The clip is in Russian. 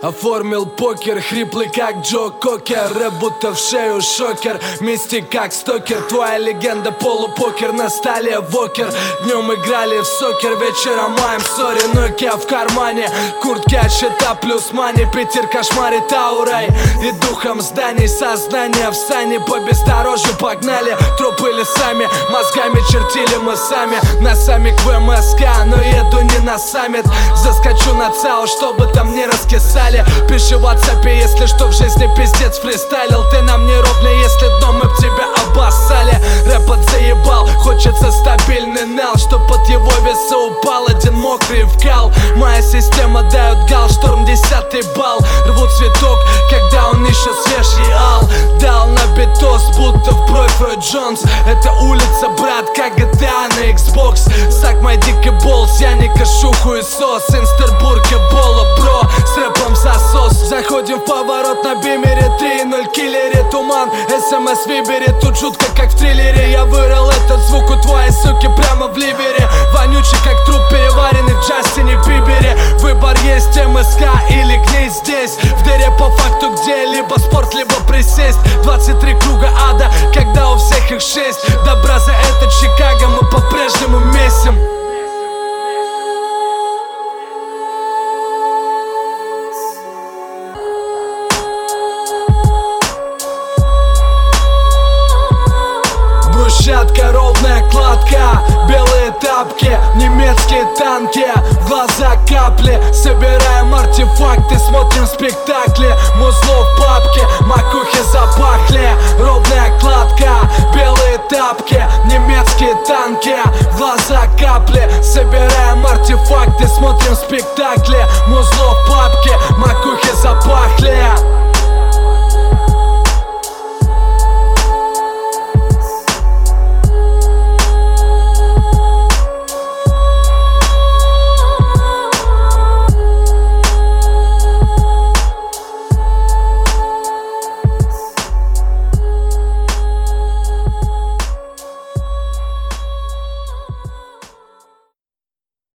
Оформил покер, хриплый как Джо Кокер. Рэп будто в шею шокер, мистик как стокер. Твоя легенда полупокер, на столе вокер. Днем играли в сокер, вечером маем сори. Nokia в кармане, куртки от счета плюс мани. Питер кошмарит аурой и духом зданий. Сознание в сане, по бездорожью погнали. Тропы лесами, мозгами чертили мы сами. Носами к ВМСК, но еду не на саммит. Заскочу на ЦАО, чтобы там не раскисали. Пиши в WhatsApp, если что, в жизни пиздец фристайлил. Ты нам не ровня, если дно мы б тебя обоссали. Рэп отзаебал, хочется стабильный нал, чтоб под его веса упал один мокрый вкал. Моя система дает гал, шторм 10-й балл. Рву цветок, когда он еще свежий ал. Дал на битос, будто в бровь Рой Джонс. Это улица, брат, как GTA на Xbox. Suck my dick и balls, я не кашу хуесос. Инстербург и Бола, бро, с рэпом засос. Заходим в поворот на бимере, 3.0 киллере, туман. СМС вибере, тут жутко, как в триллере. Я вырыл этот звук у твоей суки прямо в ливере. Вонючий, как труп, переваренный в Джастине Бибере. Выбор есть, МСК или гней здесь. В дыре по факту, где либо спорт, либо присесть. 23 круга ада, когда у всех их 6. Добра за этот Чикаго, мы по-прежнему месим. Брусчатка, ровная кладка, белые тапки, немецкие танки, в глаза капли. Собираем артефакты, смотрим спектакли. Музло в папке, макухи запахли. Ровная кладка, белые тапки, немецкие танки, в глаза капли. Собираем артефакты, смотрим спектакли. Музло в папке, макухи запахли.